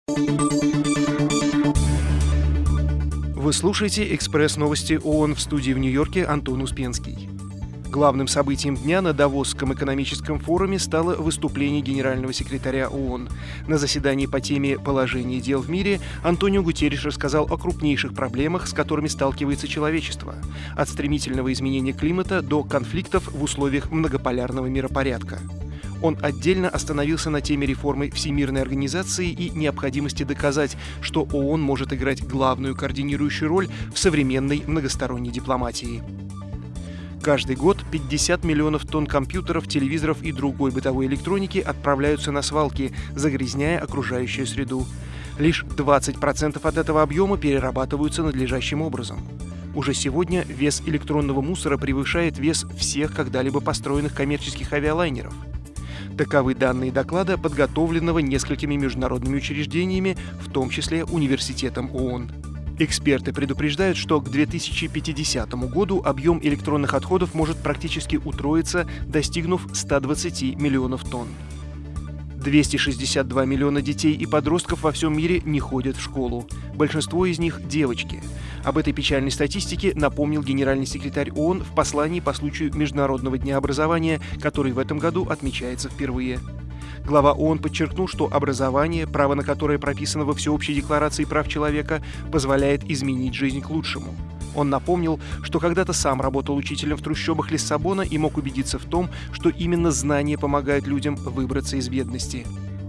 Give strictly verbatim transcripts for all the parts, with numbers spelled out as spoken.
Вы слушаете «Экспресс-новости ООН», в студии в Нью-Йорке Антон Успенский. Главным событием дня на Давосском экономическом форуме стало выступление генерального секретаря ООН. На заседании по теме «Положение дел в мире» Антонио Гутерриш рассказал о крупнейших проблемах, с которыми сталкивается человечество, от стремительного изменения климата до конфликтов в условиях многополярного миропорядка. Он отдельно остановился на теме реформы Всемирной организации и необходимости доказать, что ООН может играть главную координирующую роль в современной многосторонней дипломатии. Каждый год пятьдесят миллионов тонн компьютеров, телевизоров и другой бытовой электроники отправляются на свалки, загрязняя окружающую среду. Лишь двадцать процентов от этого объема перерабатываются надлежащим образом. Уже сегодня вес электронного мусора превышает вес всех когда-либо построенных коммерческих авиалайнеров. Таковы данные доклада, подготовленного несколькими международными учреждениями, в том числе Университетом ООН. Эксперты предупреждают, что к две тысячи пятидесятому году объем электронных отходов может практически утроиться, достигнув ста двадцати миллионов тонн. двести шестьдесят два миллиона детей и подростков во всем мире не ходят в школу. Большинство из них – девочки. Об этой печальной статистике напомнил генеральный секретарь ООН в послании по случаю Международного дня образования, который в этом году отмечается впервые. Глава ООН подчеркнул, что образование, право на которое прописано во Всеобщей декларации прав человека, позволяет изменить жизнь к лучшему. Он напомнил, что когда-то сам работал учителем в трущобах Лиссабона и мог убедиться в том, что именно знания помогают людям выбраться из бедности.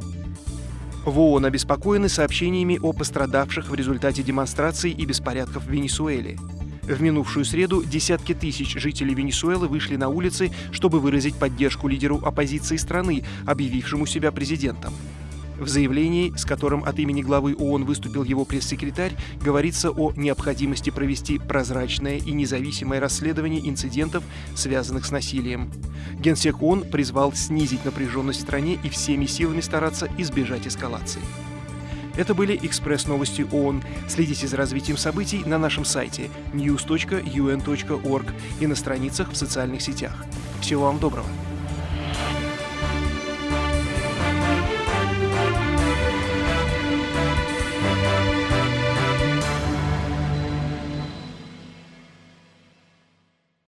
В ООН обеспокоены сообщениями о пострадавших в результате демонстраций и беспорядков в Венесуэле. В минувшую среду десятки тысяч жителей Венесуэлы вышли на улицы, чтобы выразить поддержку лидеру оппозиции страны, объявившему себя президентом. В заявлении, с которым от имени главы ООН выступил его пресс-секретарь, говорится о необходимости провести прозрачное и независимое расследование инцидентов, связанных с насилием. Генсек ООН призвал снизить напряженность в стране и всеми силами стараться избежать эскалации. Это были «Экспресс-новости ООН». Следите за развитием событий на нашем сайте ньюс точка ю эн точка орг и на страницах в социальных сетях. Всего вам доброго!